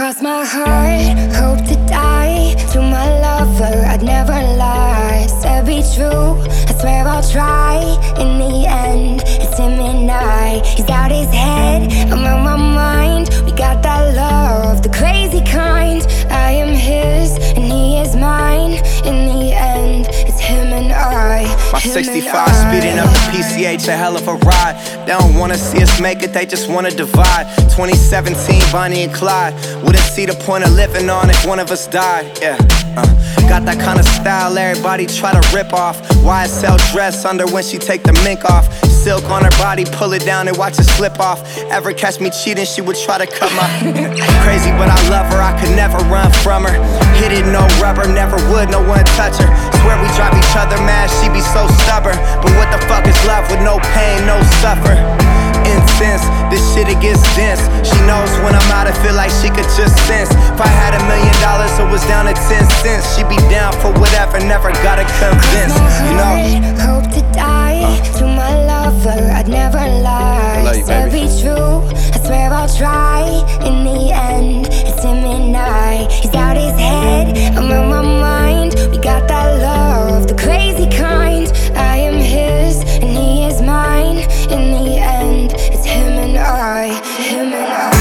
Cross my heart, hope to die. To my lover, I'd never lie. Said be true, I swear I'll try. In the end, it's him and I. He's out his head, I'm on my mind. We got that love, the crazy kind. I am his, and he is mine. In the end, it's him and I. My 65 speeding up the PCH, a hell of a ride. They don't wanna see us make it, they just wanna divide. 2017, Bonnie and Clyde. Wouldn't see the point of living on if one of us died. Yeah, got that kind of style everybody try to rip off. YSL dress under when she take the mink off. Silk on her body, pull it down and watch it slip off. Ever catch me cheating, she would try to cut my crazy, but I love her, I could never run from her. Hit it, no rubber, never would, no one touch her. Swear we drive each other mad, she be so stubborn. But what the fuck is love with no pain, no suffer? Intense, this shit it gets dense. She knows when I'm out, I feel like she could just sense. If I had $1 million, it was down to 10 cents. She be down for whatever, never gotta convince, you know. Hope to die. To my lover, I'd never lie. I love you, Said baby. be true, I swear I'll try. In the end, it's him and I. He's out his head, I'm on my mind. We got that love, the crazy kind. I am his, and he is mine. In the end, it's him and I. Him and I.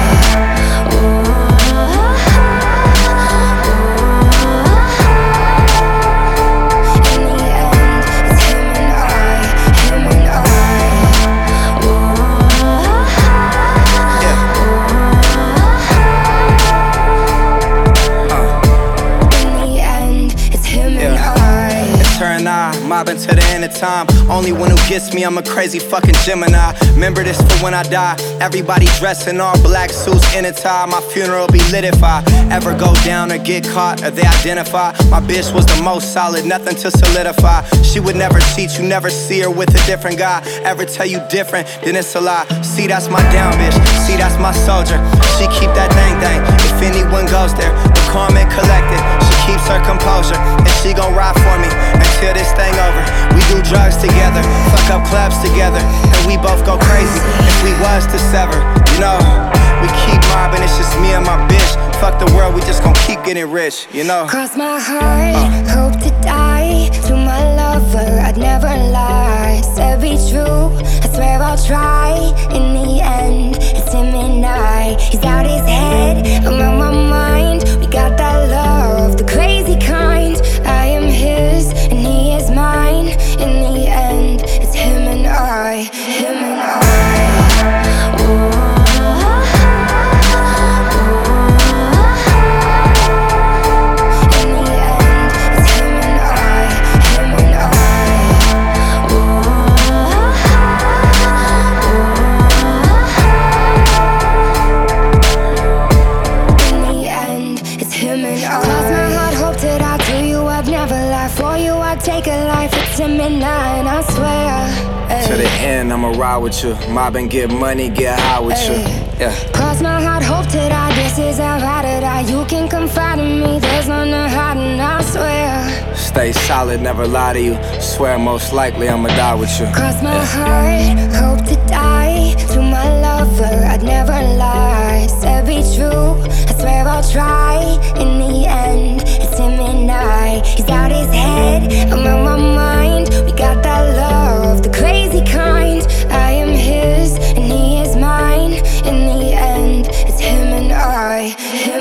Mobbing to the end of time. Only one who gets me, I'm a crazy fucking Gemini. Remember this for when I die. Everybody dressed in all black suits in a tie. My funeral be lit if I ever go down or get caught or they identify. My bitch was the most solid, nothing to solidify. She would never cheat, you never see her with a different guy. Ever tell you different, then it's a lie. See, that's my down bitch, see, that's my soldier. She keep that thing. If anyone goes there, we're calm and collected. She keeps her composure, and she gon' ride for me until this thing over. We do drugs together, fuck up clubs together, and we both go crazy if we was to sever, you know. We keep mobbing, it's just me and my bitch. Fuck the world, we just gon' keep getting rich, you know. Cross my heart, hope to die. To my lover, I'd never lie. Said be true, I swear I'll try. In the end, it's him and I. He's out his head, I'm on my mind. We got that love, the crazy kind. I am his, and he is mine. In the end, it's him and I. Him and I. Ooh. Take a life, it's him and I swear. To the end, I'ma ride with you. Mob and get money, get high with you. Yeah. Cross my heart, hope to die. This is how I to die. You can confide in me, there's none to hide, and I swear. Stay solid, never lie to you. Swear most likely I'ma die with you. Cross my heart, hope to die. To my lover, I'd never lie. Said be true, I swear I'll try. In the end, it's him and I. He's out his head, I'm on my mind. We got that love, the crazy kind. I am his, and he is mine. In the end, it's him and I.